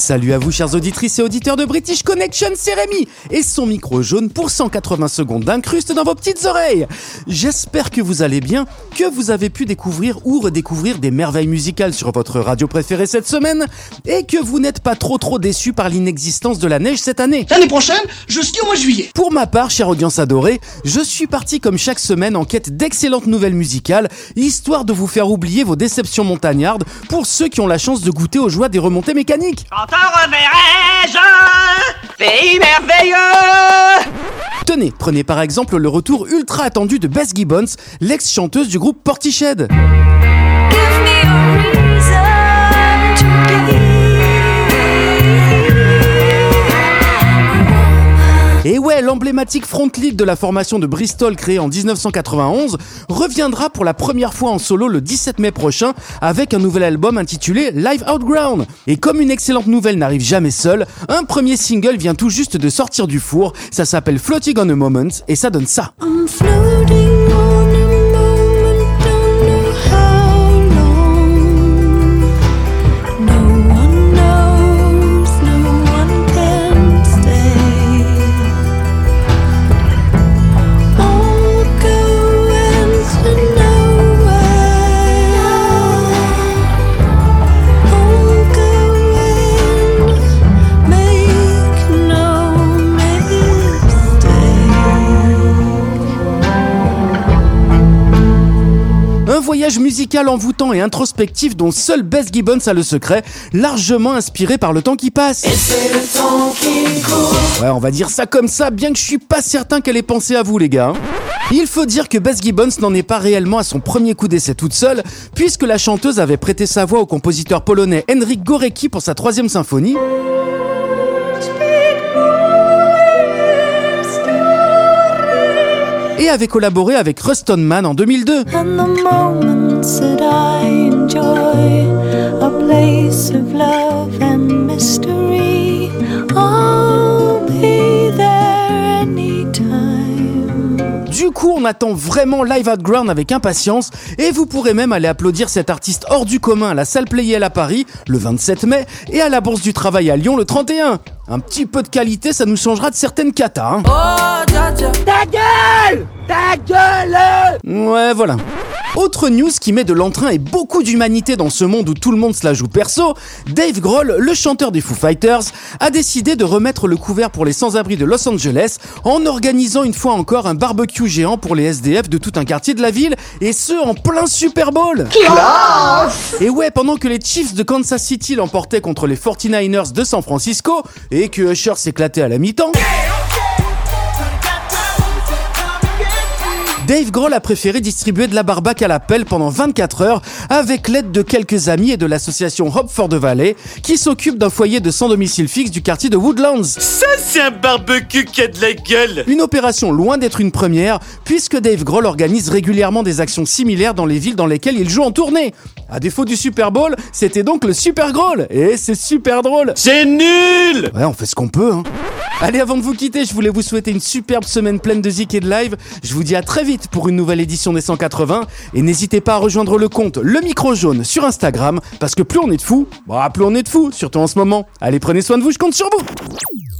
Salut à vous chers auditrices et auditeurs de British Connection, c'est Rémi et son micro jaune pour 180 secondes d'incruste dans vos petites oreilles. J'espère que vous allez bien, que vous avez pu découvrir ou redécouvrir des merveilles musicales sur votre radio préférée cette semaine et que vous n'êtes pas trop déçus par l'inexistence de la neige cette année. L'année prochaine, je skie au mois de juillet. Pour ma part, chère audience adorée, je suis parti comme chaque semaine en quête d'excellentes nouvelles musicales, histoire de vous faire oublier vos déceptions montagnardes pour ceux qui ont la chance de goûter aux joies des remontées mécaniques. Quand on reverrai-je, pays merveilleux. Tenez, prenez par exemple le retour ultra attendu de Beth Gibbons, l'ex-chanteuse du groupe Portishead. Et ouais, l'emblématique front lead de la formation de Bristol créée en 1991 reviendra pour la première fois en solo le 17 mai prochain avec un nouvel album intitulé Live Outground. Et comme une excellente nouvelle n'arrive jamais seule, un premier single vient tout juste de sortir du four, ça s'appelle Floating on a Moment et ça donne ça. I'm floating on a moment, don't know how long. No one knows, no one can stay. All going to nowhere. All going, make no mistake. Un voyage musical envoûtant et introspectif dont seul Beth Gibbons a le secret, largement inspiré par le temps qui passe. Et c'est le temps qui court. Ouais, on va dire ça comme ça, bien que je suis pas certain qu'elle ait pensé à vous les gars. Il faut dire que Beth Gibbons n'en est pas réellement à son premier coup d'essai toute seule, puisque la chanteuse avait prêté sa voix au compositeur polonais Henryk Górecki pour sa 3e symphonie. Et avait collaboré avec Ruston Mann en 2002. And the moments that I enjoy, a place of love and mystery. I'll be there anytime. Du coup, on attend vraiment Live Outground avec impatience et vous pourrez même aller applaudir cet artiste hors du commun à la salle Playel à Paris le 27 mai et à la Bourse du Travail à Lyon le 31. Un petit peu de qualité, ça nous changera de certaines catas. Ta gueule, ta gueule. Ouais, voilà. Autre news qui met de l'entrain et beaucoup d'humanité dans ce monde où tout le monde se la joue perso, Dave Grohl, le chanteur des Foo Fighters, a décidé de remettre le couvert pour les sans-abri de Los Angeles en organisant une fois encore un barbecue géant pour les SDF de tout un quartier de la ville, et ce en plein Super Bowl. Et ouais, pendant que les Chiefs de Kansas City l'emportaient contre les 49ers de San Francisco et que Usher s'éclatait à la mi-temps, Dave Grohl a préféré distribuer de la barbaque à la pelle pendant 24 heures avec l'aide de quelques amis et de l'association Hope for the Valley qui s'occupe d'un foyer de sans domicile fixe du quartier de Woodlands. Ça, c'est un barbecue qui a de la gueule. Une opération loin d'être une première puisque Dave Grohl organise régulièrement des actions similaires dans les villes dans lesquelles il joue en tournée. À défaut du Super Bowl, c'était donc le Super Grohl et c'est super drôle. C'est nul. Ouais, on fait ce qu'on peut, hein. Allez, avant de vous quitter, je voulais vous souhaiter une superbe semaine pleine de zik et de live. Je vous dis à très vite pour une nouvelle édition des 180 et n'hésitez pas à rejoindre le compte Le Micro Jaune sur Instagram parce que plus on est de fous, plus on est de fous, surtout en ce moment. Allez, prenez soin de vous, je compte sur vous.